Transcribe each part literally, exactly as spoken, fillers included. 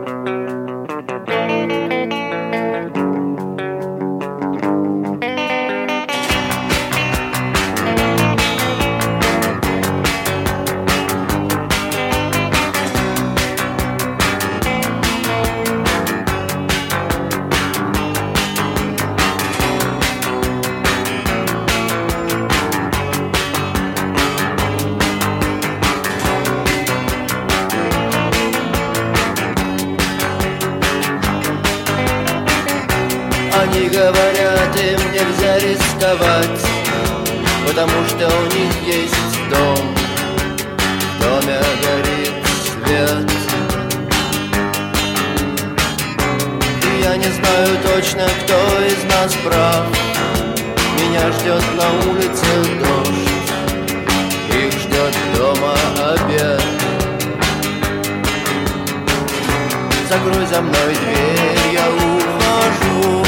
Они говорят, им нельзя рисковать, потому что у них есть дом. В доме горит свет. И я не знаю точно, кто из нас прав. Меня ждет на улице дождь, их ждет дома обед. Закрой за мной дверь, я ухожу.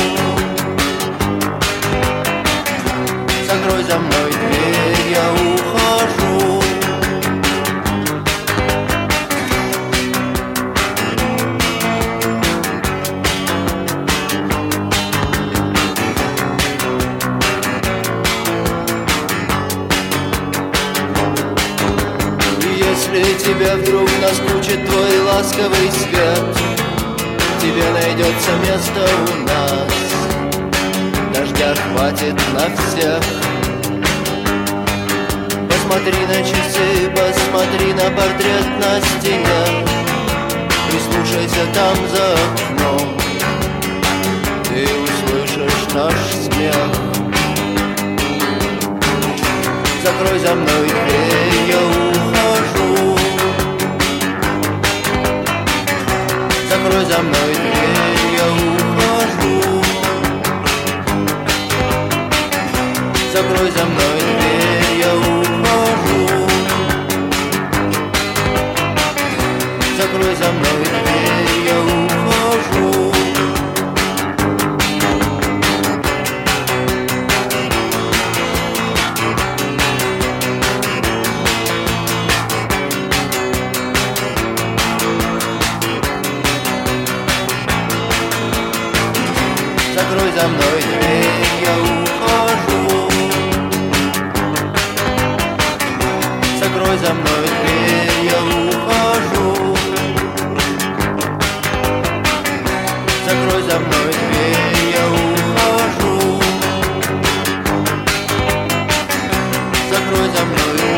Закрой за мной дверь, я ухожу. И если тебе вдруг наскучит твой ласковый свет, тебе найдется место у нас. Дождя хватит на всех. Посмотри на часы, посмотри на портрет на стене. Прислушайся там за окном, ты услышишь наш смех. Закрой за мной дверь, я ухожу. Закрой за мной дверь, я ухожу. Закрой за мной дверь, я ухожу. Закрой за мной дверь, я ухожу. Закрой за мной дверь, я ухожу. Закрой за мной дверь, я ухожу.